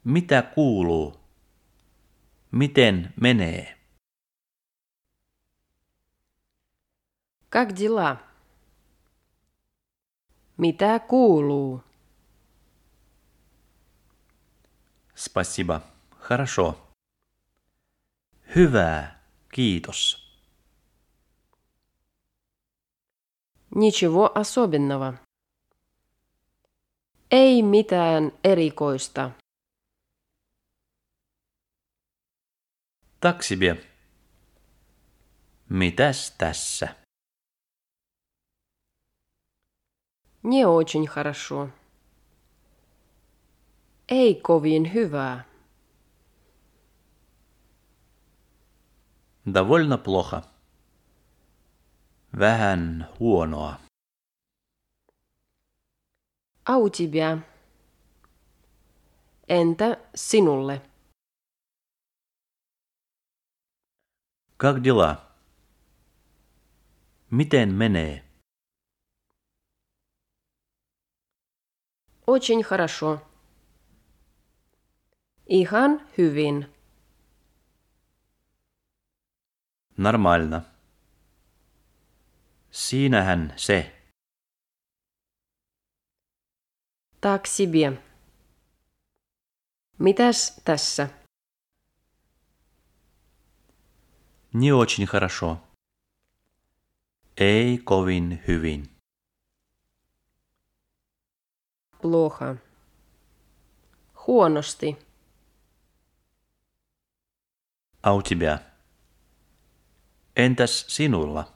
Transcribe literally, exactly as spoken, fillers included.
Mitä kuuluu? Miten menee? Как дела? Mitä kuuluu? Спасибо. Хорошо. Hyvä. Kiitos. Ничего особенного. Ei mitään erikoista. Так себе. Mitäs tässä? Не очень хорошо. Ei kovin hyvää. Довольно плохо. Vähän huonoa. А у тебя? Entä sinulle? Как дела? Miten menee? Очень хорошо. Ihan hyvin. Нормально. Siinähän se. Так себе. Mitäs tässä? Не очень хорошо. Ei kovin hyvin. Плохо. Huonosti. А у тебя? Entäs sinulla?